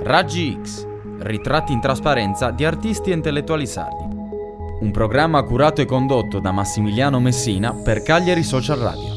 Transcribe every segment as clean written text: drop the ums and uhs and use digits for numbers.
Raggi X, ritratti in trasparenza di artisti e intellettuali sardi. Un programma curato e condotto da Massimiliano Messina per Cagliari Social Radio.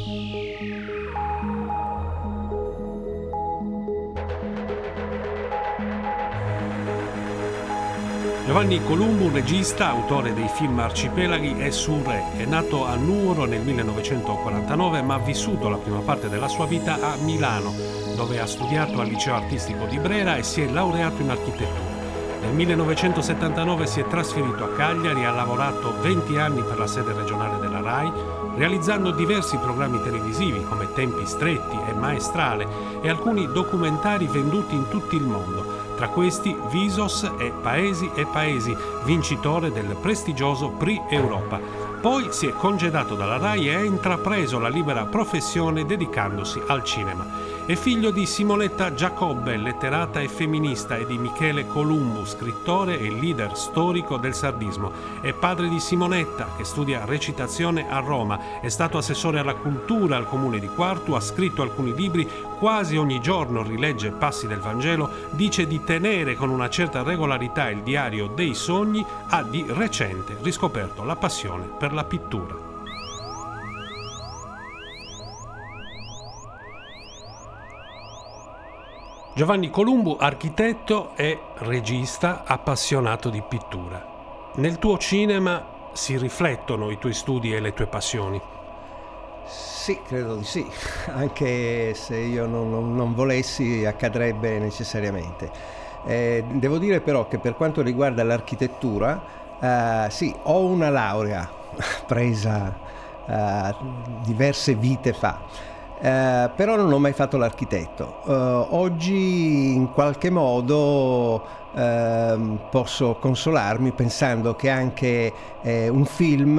Giovanni Columbu, regista, autore dei film Arcipelaghi e Sul Re, è nato a Nuoro nel 1949 ma ha vissuto la prima parte della sua vita a Milano, dove ha studiato al Liceo Artistico di Brera e si è laureato in architettura. Nel 1979 si è trasferito a Cagliari e ha lavorato 20 anni per la sede regionale della RAI, realizzando diversi programmi televisivi come Tempi stretti e Maestrale e alcuni documentari venduti in tutto il mondo. Tra questi Visos e Paesi, vincitore del prestigioso Prix Europa. Poi si è congedato dalla RAI e ha intrapreso la libera professione dedicandosi al cinema. È figlio di Simonetta Giacobbe, letterata e femminista, e di Michele Columbu, scrittore e leader storico del sardismo. È padre di Simonetta, che studia recitazione a Roma. È stato assessore alla cultura al comune di Quartu, ha scritto alcuni libri, quasi ogni giorno rilegge passi del Vangelo, dice di tenere con una certa regolarità il diario dei sogni, ha di recente riscoperto la passione per la pittura. Giovanni Columbu, architetto e regista appassionato di pittura. Nel tuo cinema si riflettono i tuoi studi e le tue passioni? Sì, credo di sì, anche se io non volessi accadrebbe necessariamente. Devo dire però che per quanto riguarda l'architettura, sì, ho una laurea presa diverse vite fa. Però non ho mai fatto l'architetto. Oggi in qualche modo posso consolarmi pensando che anche un film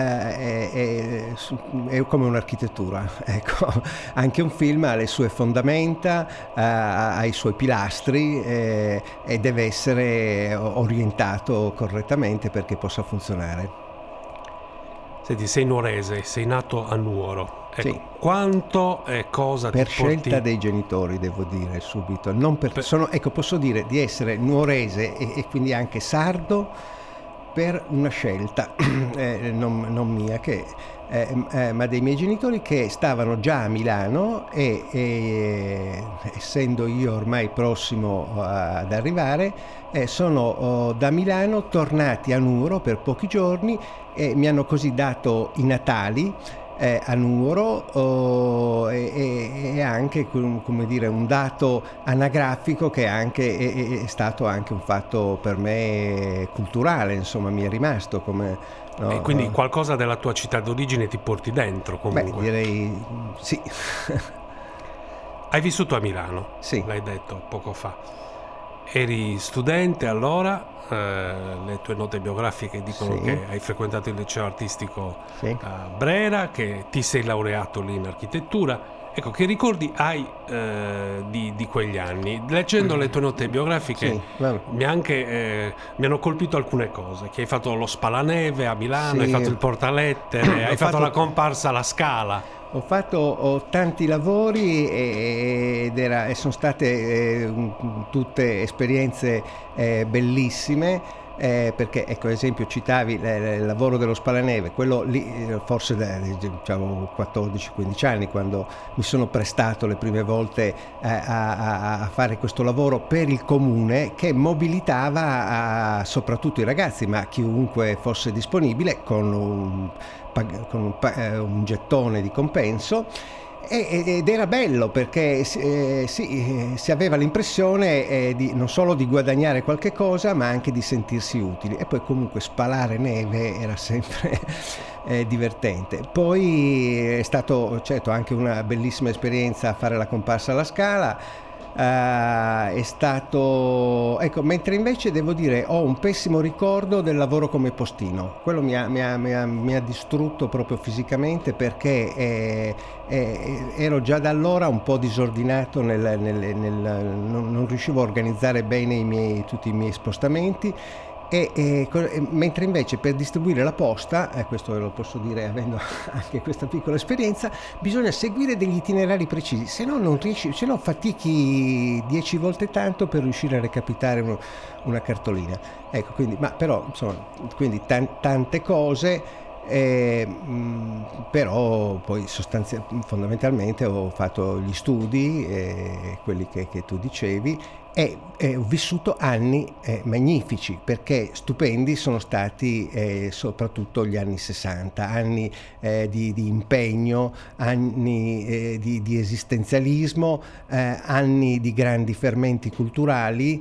è come un'architettura. Ecco, anche un film ha le sue fondamenta, ha i suoi pilastri e deve essere orientato correttamente perché possa funzionare. Senti, sei nuorese, sei nato a Nuoro. Ecco, sì. Quanto e cosa per ti porti? Per scelta dei genitori, devo dire subito. Non per... ecco, posso dire di essere nuorese e quindi anche sardo per una scelta, non mia, ma dei miei genitori che stavano già a Milano e essendo io ormai prossimo ad arrivare, sono da Milano tornati a Nuoro per pochi giorni e mi hanno così dato i Natali a Nuoro e anche, come dire, un dato anagrafico che anche è stato anche un fatto per me culturale, insomma mi è rimasto come, no? E quindi qualcosa della tua città d'origine ti porti dentro comunque? Beh, direi sì. Hai vissuto a Milano? Sì. L'hai detto poco fa. Eri studente allora, le tue note biografiche dicono sì. che hai frequentato il liceo artistico sì. a Brera, che ti sei laureato lì in architettura. Ecco, che ricordi hai di quegli anni? Leggendo le tue note biografiche sì, mi hanno colpito alcune cose, che hai fatto lo Spalaneve a Milano, sì. Hai fatto il Portalettere, hai fatto la comparsa alla Scala. Ho fatto tanti lavori e sono state tutte esperienze bellissime, perché ecco, ad esempio citavi il lavoro dello Spalaneve, quello lì forse diciamo 14-15 anni, quando mi sono prestato le prime volte a fare questo lavoro per il comune, che mobilitava soprattutto i ragazzi, ma chiunque fosse disponibile, con un gettone di compenso, ed era bello perché si aveva l'impressione non solo di guadagnare qualche cosa ma anche di sentirsi utili, e poi comunque spalare neve era sempre divertente. Poi è stato certo anche una bellissima esperienza a fare la comparsa alla Scala. È stato, ecco, mentre invece devo dire ho un pessimo ricordo del lavoro come postino. Quello mi ha distrutto proprio fisicamente, perché ero già da allora un po' disordinato non riuscivo a organizzare bene tutti i miei spostamenti, mentre invece per distribuire la posta, questo lo posso dire avendo anche questa piccola esperienza, bisogna seguire degli itinerari precisi, se no non riesci, se no fatichi 10 volte tanto per riuscire a recapitare una cartolina. Ecco, quindi, ma però insomma, quindi tante cose. Però poi fondamentalmente ho fatto gli studi, quelli che tu dicevi, e ho vissuto anni magnifici, perché stupendi sono stati soprattutto gli anni 60, anni di impegno, anni di esistenzialismo, anni di grandi fermenti culturali,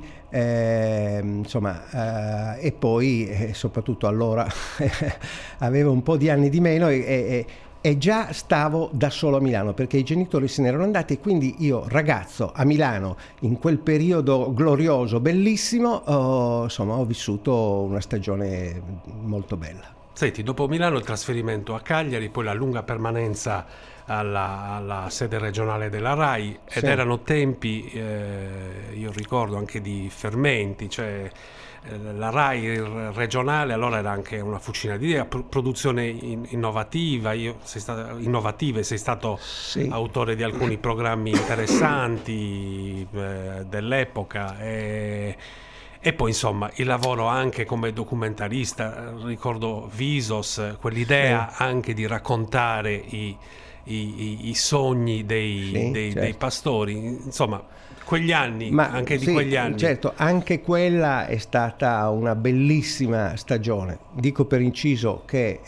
insomma, e poi soprattutto allora avevo un po' di anni di meno e già stavo da solo a Milano, perché i genitori se ne erano andati, e quindi io, ragazzo a Milano in quel periodo glorioso, bellissimo, insomma, ho vissuto una stagione molto bella. Senti, dopo Milano il trasferimento a Cagliari, poi la lunga permanenza alla sede regionale della RAI, ed sì. Erano tempi, io ricordo anche di fermenti, cioè la RAI regionale allora era anche una fucina di idee, produzione innovativa, sei stato sì. autore di alcuni programmi interessanti dell'epoca, e poi insomma il lavoro anche come documentarista, ricordo Visos, quell'idea sì. anche di raccontare i sogni certo. dei pastori, insomma quegli anni, anche di sì, quegli anni. Certo, anche quella è stata una bellissima stagione. Dico per inciso che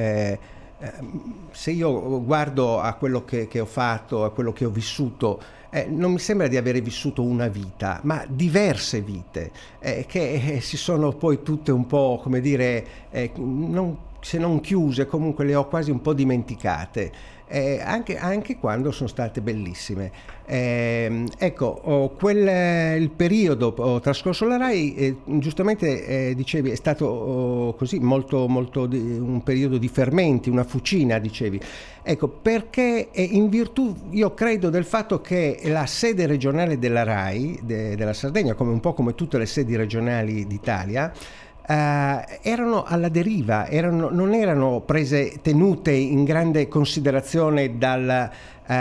se io guardo a quello che ho fatto, a quello che ho vissuto, non mi sembra di avere vissuto una vita, ma diverse vite, che si sono poi tutte un po', come dire, se non chiuse, comunque le ho quasi un po' dimenticate. Anche quando sono state bellissime. Ecco, il periodo trascorso alla RAI, giustamente dicevi, è stato così molto un periodo di fermenti, una fucina, dicevi. Ecco, perché in virtù, io credo, del fatto che la sede regionale della RAI, della Sardegna, come un po' come tutte le sedi regionali d'Italia, erano alla deriva, non erano tenute in grande considerazione dal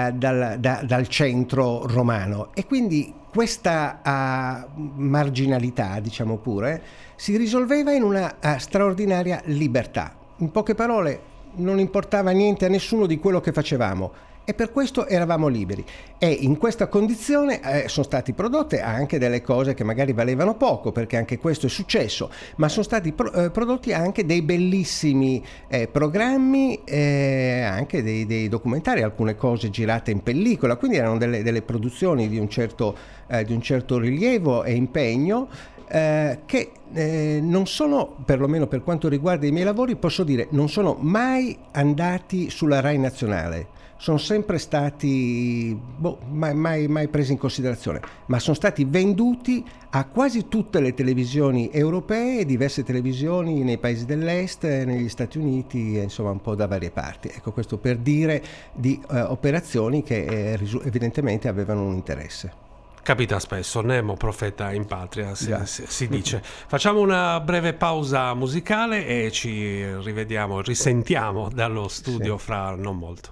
centro romano, e quindi questa marginalità, diciamo pure, si risolveva in una straordinaria libertà. In poche parole, non importava niente a nessuno di quello che facevamo, e per questo eravamo liberi. E in questa condizione sono state prodotte anche delle cose che magari valevano poco, perché anche questo è successo, ma sono stati prodotti anche dei bellissimi programmi, anche dei documentari, alcune cose girate in pellicola, quindi erano delle produzioni di un certo rilievo e impegno, che non sono, perlomeno per quanto riguarda i miei lavori, posso dire, non sono mai andati sulla RAI nazionale. Sono sempre stati mai presi in considerazione, ma sono stati venduti a quasi tutte le televisioni europee, diverse televisioni nei paesi dell'est, negli Stati Uniti, insomma un po' da varie parti. Ecco, questo per dire di operazioni che evidentemente avevano un interesse. Capita spesso, Nemo profeta in patria, si dice. Facciamo una breve pausa musicale e ci risentiamo dallo studio fra non molto.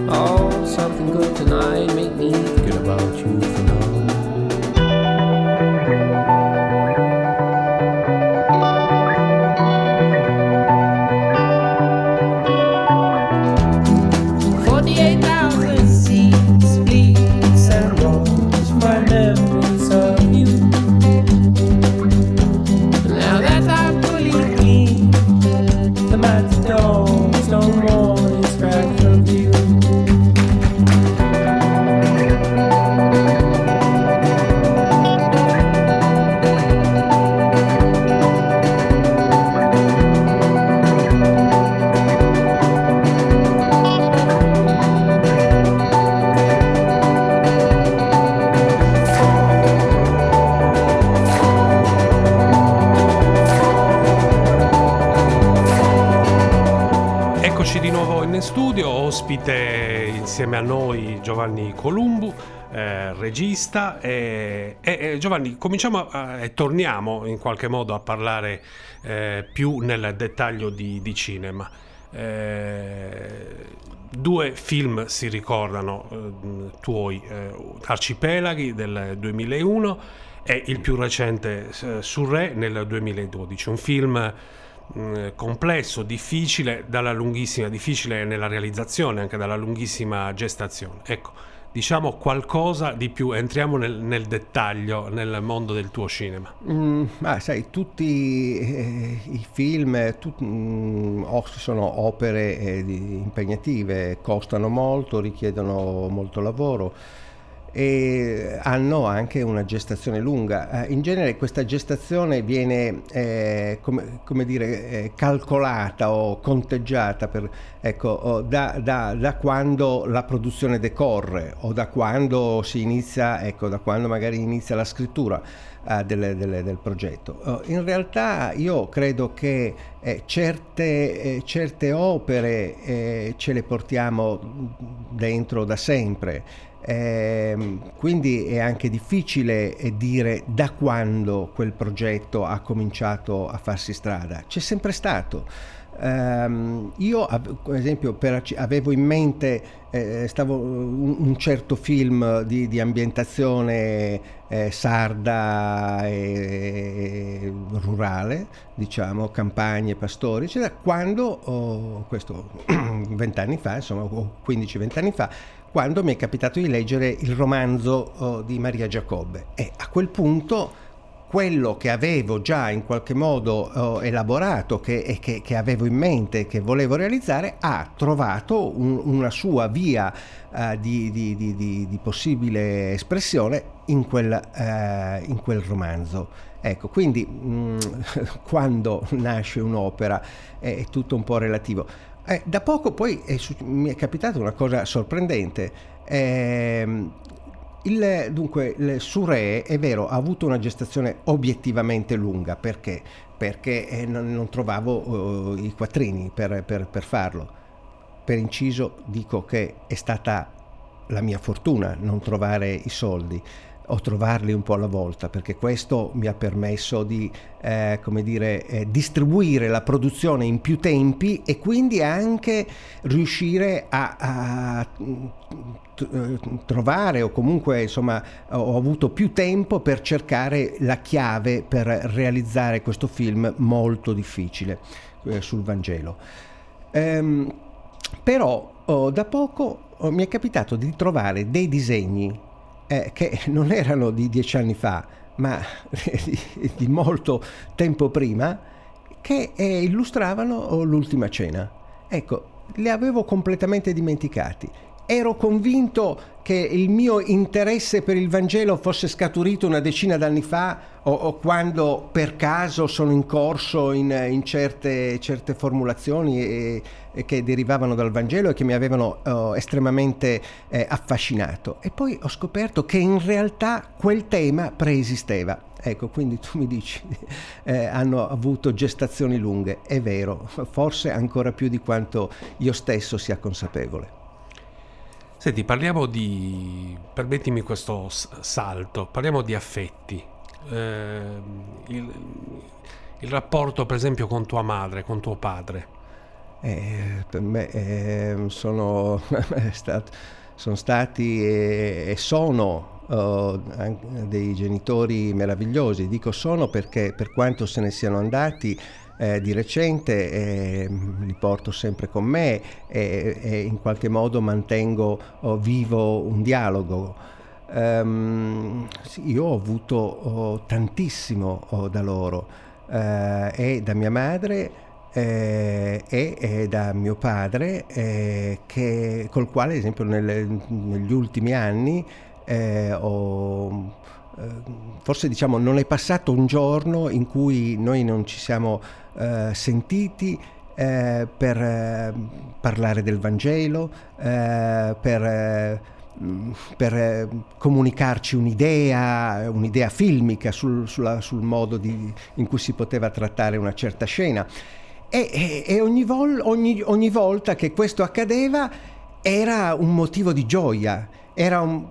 Oh, something good tonight, make me forget about you for now. 48,000 seas, fleets and roads, my memories of you. Now that I'm fully clean, the matadors no more distract from you. Di nuovo in studio, ospite insieme a noi Giovanni Columbu, regista, e Giovanni, cominciamo e torniamo in qualche modo a parlare più nel dettaglio di cinema. Due film si ricordano tuoi, Arcipelaghi del 2001 e il più recente Surrey nel 2012, un film complesso, difficile difficile nella realizzazione, anche dalla lunghissima gestazione. Ecco, diciamo qualcosa di più, entriamo nel dettaglio, nel mondo del tuo cinema. Sai, tutti i film sono opere impegnative, costano molto, richiedono molto lavoro e hanno anche una gestazione lunga. In genere questa gestazione viene calcolata o conteggiata da quando la produzione decorre o da quando si inizia, da quando magari inizia la scrittura del progetto. In realtà io credo che certe opere ce le portiamo dentro da sempre. Quindi è anche difficile dire da quando quel progetto ha cominciato a farsi strada. C'è sempre stato. Io ad esempio avevo in mente un certo film di ambientazione sarda e rurale, diciamo, campagne, pastori, eccetera, quando questo 20 anni fa, insomma, 15-20 anni fa, quando mi è capitato di leggere il romanzo di Maria Giacobbe, e a quel punto quello che avevo già in qualche modo elaborato, che avevo in mente, che volevo realizzare, ha trovato una sua via di possibile espressione in quel romanzo. Ecco, quindi quando nasce un'opera è tutto un po' relativo. Da poco poi mi è capitata una cosa sorprendente. Dunque, il Surrey, è vero, ha avuto una gestazione obiettivamente lunga. Perché non trovavo i quattrini per farlo. Per inciso dico che è stata la mia fortuna non trovare i soldi o trovarli un po' alla volta, perché questo mi ha permesso di distribuire la produzione in più tempi e quindi anche riuscire a trovare, o comunque insomma ho avuto più tempo per cercare la chiave per realizzare questo film molto difficile sul Vangelo. Però da poco mi è capitato di trovare dei disegni che non erano di 10 anni fa, ma di molto tempo prima, che illustravano l'Ultima Cena. Ecco, li avevo completamente dimenticati. Ero convinto che il mio interesse per il Vangelo fosse scaturito una decina d'anni fa, o quando per caso sono incorso in certe formulazioni che derivavano dal Vangelo e che mi avevano estremamente affascinato. E poi ho scoperto che in realtà quel tema preesisteva. Ecco, quindi tu mi dici hanno avuto gestazioni lunghe. È vero, forse ancora più di quanto io stesso sia consapevole. Senti, permettimi questo salto, parliamo di affetti. Il rapporto per esempio con tua madre, con tuo padre, Per me sono stati e sono dei genitori meravigliosi. Dico sono perché, per quanto se ne siano andati di recente, li porto sempre con me e in qualche modo mantengo vivo un dialogo. Sì, io ho avuto tantissimo da loro, e da mia madre e da mio padre, col quale, ad esempio, negli ultimi anni forse, diciamo, non è passato un giorno in cui noi non ci siamo sentiti per parlare del Vangelo, per comunicarci un'idea filmica sul modo in cui si poteva trattare una certa scena. E ogni volta che questo accadeva era un motivo di gioia, era un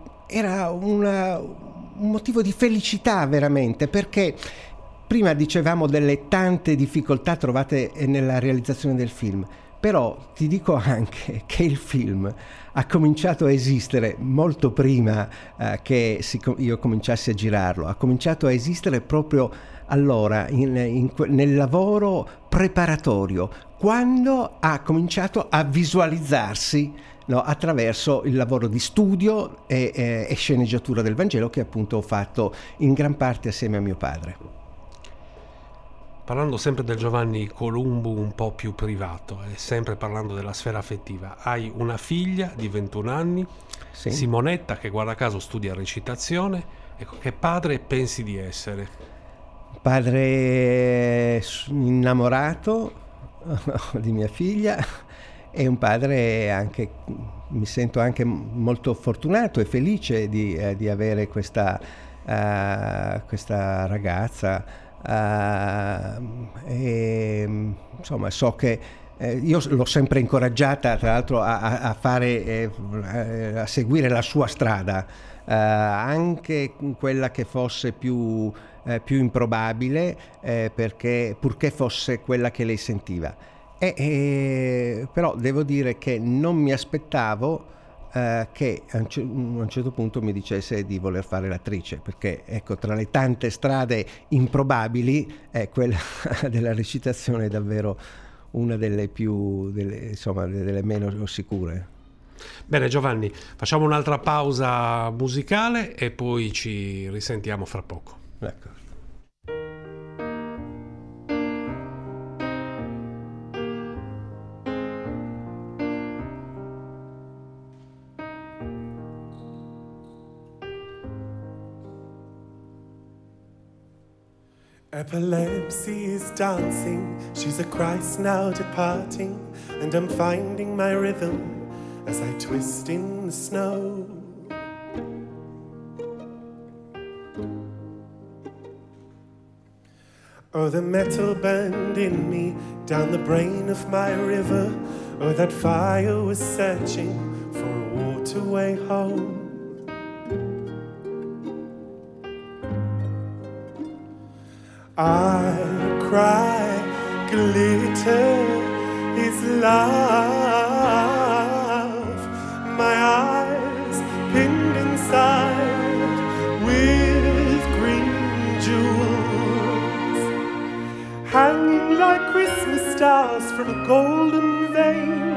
motivo di felicità veramente, perché prima dicevamo delle tante difficoltà trovate nella realizzazione del film, però ti dico anche che il film ha cominciato a esistere molto prima che io cominciassi a girarlo. Ha cominciato a esistere proprio allora, nel lavoro preparatorio, quando ha cominciato a visualizzarsi, no, attraverso il lavoro di studio e sceneggiatura del Vangelo, che appunto ho fatto in gran parte assieme a mio padre. Parlando sempre del Giovanni Columbu un po' più privato e sempre parlando della sfera affettiva, hai una figlia di 21 anni, Sì. Simonetta, che guarda caso studia recitazione. Ecco, che padre pensi di essere? Padre innamorato di mia figlia, e un padre anche, mi sento anche molto fortunato e felice di avere questa ragazza. E, insomma, so che io l'ho sempre incoraggiata, tra l'altro, a seguire la sua strada, anche quella che fosse più improbabile, purché fosse quella che lei sentiva. Però devo dire che non mi aspettavo che a un certo punto mi dicesse di voler fare l'attrice, perché, ecco, tra le tante strade improbabili, quella della recitazione è davvero una delle delle meno sicure. Bene Giovanni, facciamo un'altra pausa musicale e poi ci risentiamo fra poco. Ecco. Epilepsy is dancing, she's a Christ now departing, and I'm finding my rhythm as I twist in the snow. Oh, the metal burned in me down the brain of my river. Oh, that fire was searching for a waterway home. I cry, glitter is love. My eyes pinned inside with green jewels, hanging like Christmas stars from a golden vein.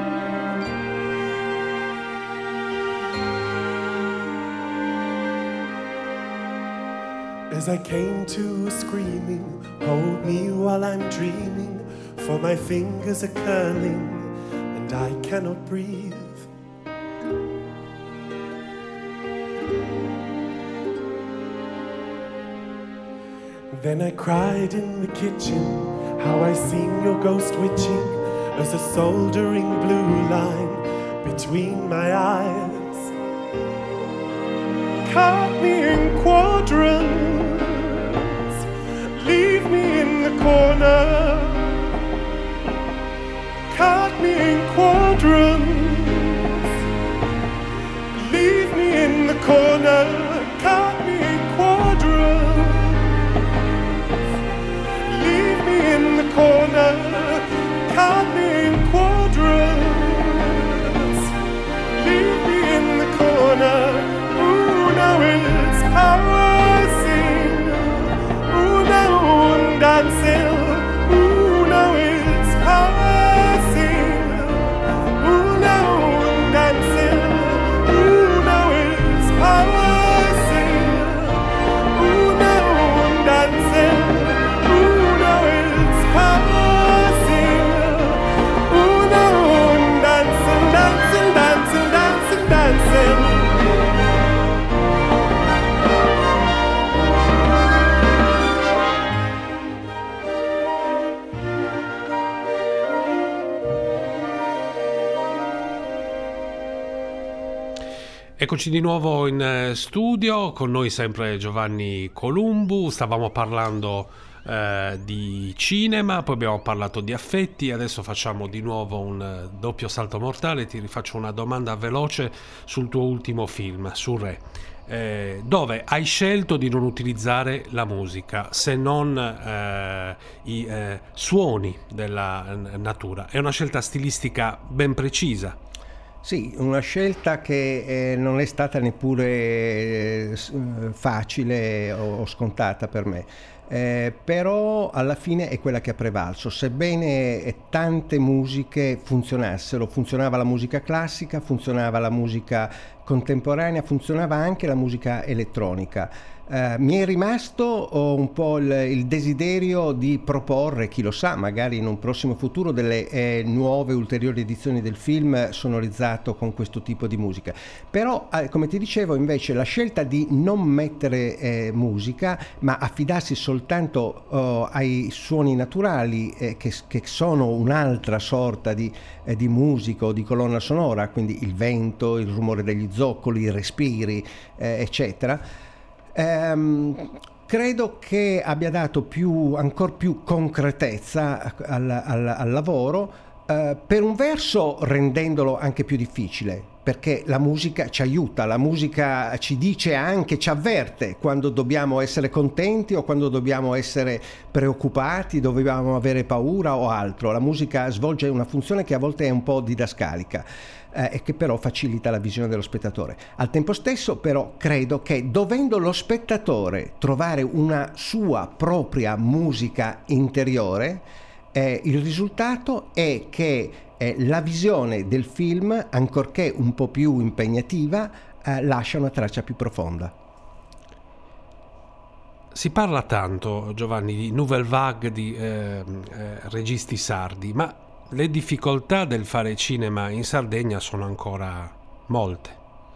As I came to screaming, hold me while I'm dreaming, for my fingers are curling and I cannot breathe. Then I cried in the kitchen, how I seen your ghost witching, as a soldering blue line between my eyes. Cut me in quadrants, leave me in the corner. Cut me in quadrants, leave me in the corner. Cut me in quadrants, leave me in the corner. Cut me in quadrants. Eccoci di nuovo in studio, con noi sempre Giovanni Columbu. Stavamo parlando di cinema, poi abbiamo parlato di affetti, adesso facciamo di nuovo un doppio salto mortale. Ti rifaccio una domanda veloce sul tuo ultimo film, su Re, dove hai scelto di non utilizzare la musica, se non i suoni della natura. È una scelta stilistica ben precisa. Sì, una scelta che non è stata neppure facile o scontata per me, però alla fine è quella che ha prevalso. Sebbene tante musiche funzionassero, funzionava la musica classica, funzionava la musica contemporanea, funzionava anche la musica elettronica. Mi è rimasto un po' il desiderio di proporre, chi lo sa, magari in un prossimo futuro, delle nuove ulteriori edizioni del film sonorizzato con questo tipo di musica. Però, come ti dicevo, invece la scelta di non mettere musica, ma affidarsi soltanto ai suoni naturali, che sono un'altra sorta di musica o di colonna sonora, quindi il vento, il rumore degli zoccoli, i respiri, eccetera. Credo che abbia dato ancor più concretezza al lavoro, per un verso rendendolo anche più difficile, perché la musica ci aiuta, la musica ci dice anche, ci avverte quando dobbiamo essere contenti o quando dobbiamo essere preoccupati, dobbiamo avere paura o altro. La musica svolge una funzione che a volte è un po' didascalica, e che però facilita la visione dello spettatore. Al tempo stesso però credo che, dovendo lo spettatore trovare una sua propria musica interiore, il risultato è che la visione del film, ancorché un po' più impegnativa, lascia una traccia più profonda. Si parla tanto, Giovanni, di nouvelle vague di registi sardi, ma le difficoltà del fare cinema in Sardegna sono ancora molte.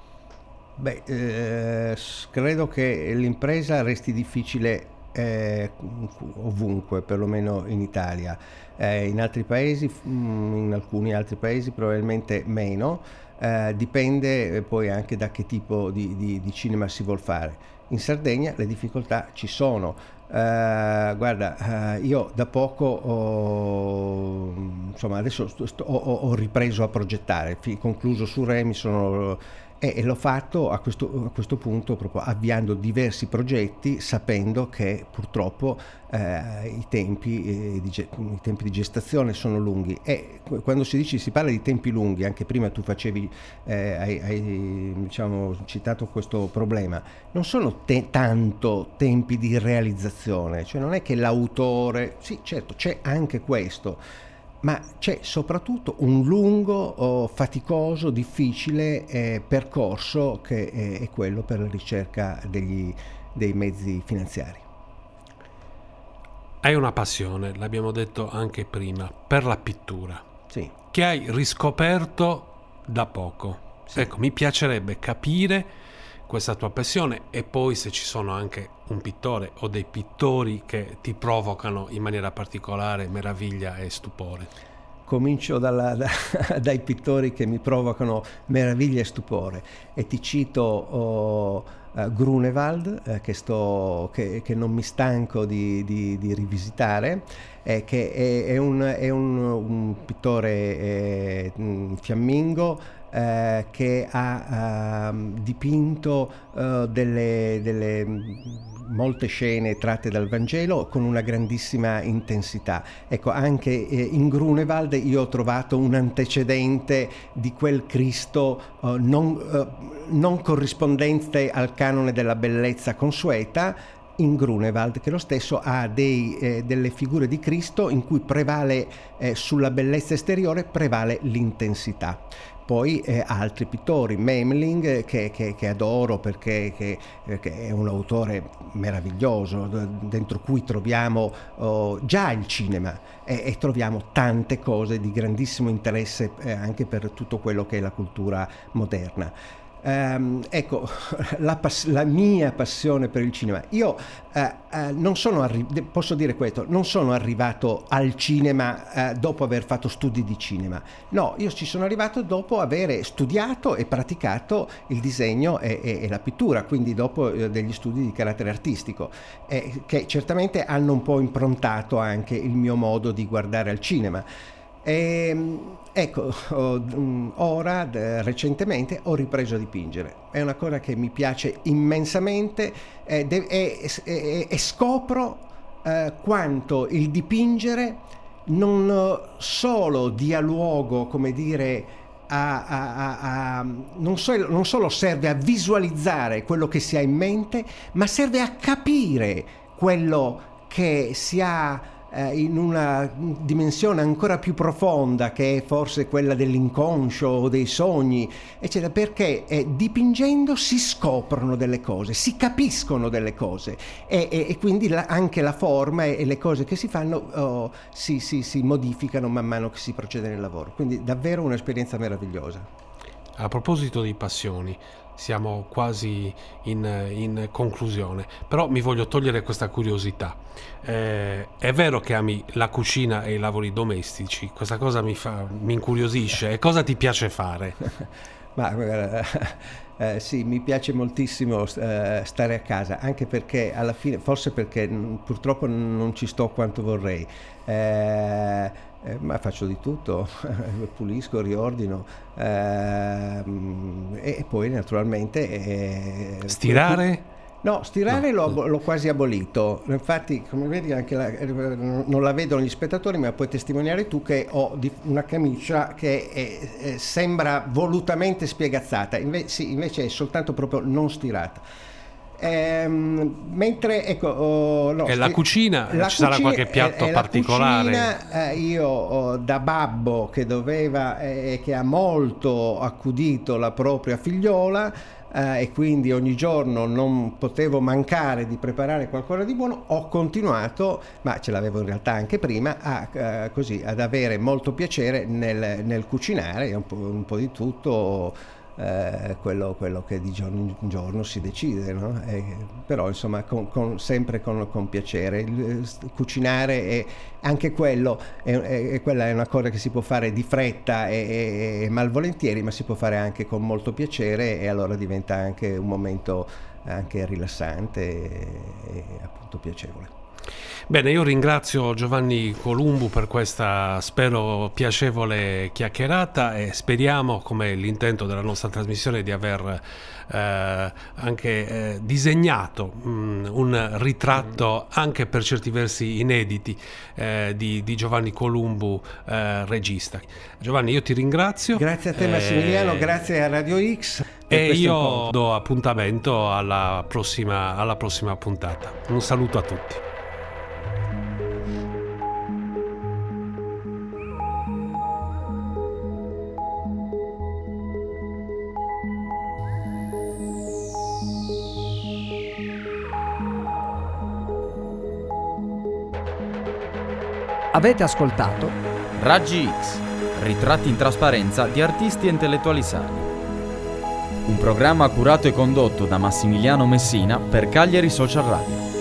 Credo che l'impresa resti difficile ovunque, perlomeno in Italia. In altri paesi, in alcuni altri paesi probabilmente meno, dipende poi anche da che tipo di cinema si vuol fare. In Sardegna le difficoltà ci sono. Guarda, io da poco adesso ho ripreso a progettare, concluso su Re, e l'ho fatto a questo punto proprio avviando diversi progetti, sapendo che purtroppo i tempi di gestazione sono lunghi, e quando si parla di tempi lunghi, anche prima tu hai citato questo problema, non sono tanto tempi di realizzazione, cioè non è che l'autore, sì certo c'è anche questo, ma c'è soprattutto un lungo, faticoso, difficile percorso che è quello per la ricerca dei mezzi finanziari. Hai una passione, l'abbiamo detto anche prima, per la pittura, sì, che hai riscoperto da poco. Sì. Ecco, mi piacerebbe capire questa tua passione, e poi se ci sono anche un pittore o dei pittori che ti provocano in maniera particolare meraviglia e stupore. Comincio dai pittori che mi provocano meraviglia e stupore, e ti cito Grunewald, che non mi stanco di rivisitare, che è un pittore fiammingo, che ha dipinto delle molte scene tratte dal Vangelo con una grandissima intensità. Ecco, anche in Grunewald io ho trovato un antecedente di quel Cristo non corrispondente al canone della bellezza consueta, in Grunewald, che lo stesso ha delle figure di Cristo in cui prevale, sulla bellezza esteriore prevale l'intensità. Poi altri pittori, Memling, che adoro perché è un autore meraviglioso, dentro cui troviamo già il cinema, e troviamo tante cose di grandissimo interesse anche per tutto quello che è la cultura moderna. ecco, la mia passione per il cinema. Io non sono posso dire questo, non sono arrivato al cinema dopo aver fatto studi di cinema. No, io ci sono arrivato dopo aver studiato e praticato il disegno e la pittura, quindi dopo degli studi di carattere artistico, che certamente hanno un po' improntato anche il mio modo di guardare al cinema. Ecco, ora recentemente ho ripreso a dipingere. È una cosa che mi piace immensamente e scopro quanto il dipingere non solo dia luogo, come dire, non solo serve a visualizzare quello che si ha in mente, ma serve a capire quello che si ha in una dimensione ancora più profonda, che è forse quella dell'inconscio o dei sogni, eccetera, perché dipingendo si scoprono delle cose, si capiscono delle cose e quindi anche la forma e le cose che si fanno si modificano man mano che si procede nel lavoro. Quindi davvero un'esperienza meravigliosa. A proposito di passioni, siamo quasi in conclusione, però mi voglio togliere questa curiosità. È vero che ami la cucina e i lavori domestici? Questa cosa mi incuriosisce. E cosa ti piace fare? Ma sì, mi piace moltissimo stare a casa, anche perché alla fine, forse perché purtroppo non ci sto quanto vorrei, ma faccio di tutto, pulisco, riordino, e poi naturalmente stirare? No, stirare l'ho quasi abolito. Infatti, come vedi, anche non la vedono gli spettatori, ma puoi testimoniare tu che ho una camicia che sembra volutamente spiegazzata, invece è soltanto proprio non stirata. Mentre ecco, la cucina, ci sarà qualche piatto particolare? La cucina, io da babbo che doveva che ha molto accudito la propria figliola, e quindi ogni giorno non potevo mancare di preparare qualcosa di buono, ho continuato, ma ce l'avevo in realtà anche prima, così ad avere molto piacere nel cucinare un po' di tutto, quello che di giorno in giorno si decide, no? Però insomma sempre con piacere. Cucinare è anche quello, quella è una cosa che si può fare di fretta e malvolentieri, ma si può fare anche con molto piacere, e allora diventa anche un momento anche rilassante e appunto piacevole. Bene, io ringrazio Giovanni Columbu per questa, spero, piacevole chiacchierata, e speriamo, come l'intento della nostra trasmissione, di aver anche disegnato un ritratto anche per certi versi inediti di Giovanni Columbu, regista. Giovanni, io ti ringrazio. Grazie a te Massimiliano, grazie a Radio X. E io do appuntamento alla prossima puntata. Un saluto a tutti. Avete ascoltato Raggi X, ritratti in trasparenza di artisti e intellettuali sardi. Un programma curato e condotto da Massimiliano Messina per Cagliari Social Radio.